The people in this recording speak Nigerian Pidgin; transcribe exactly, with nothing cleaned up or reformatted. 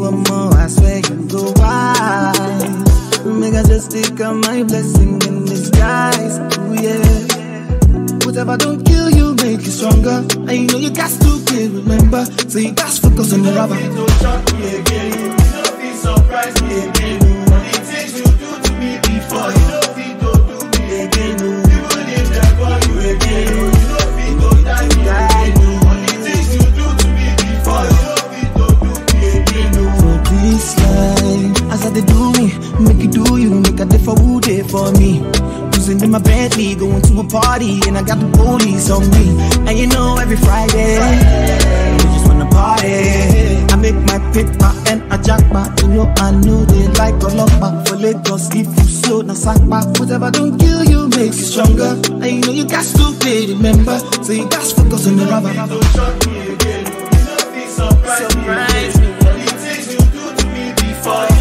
one more, I swear you go wide. Make I just take out my blessing in disguise. Ooh, yeah. Whatever don't kill you, make you stronger. And you know you got to play, remember. So you got to focus on the rubber. Don't shock me again. You don't be surprised me again. The things you do to me before, you don't think don't do me again. Even if they call you again, you don't think don't die me again. The things you do to me before, you don't think don't do me again. For this life, as I they do me, make you do you, make a different wood day for me. Cruising in my Bentley, going to a party, and I got the police on me. And you know every Friday, we just wanna party. I make my paper and a jackpot. You know I know they like a lot back for Lagos. If you slow, na sackpot. Whatever don't kill you, makes you stronger. And you know you got to play, remember. So you got to focus on the rubber. Don't shock me again. You know be surprised me. The things you do to me before.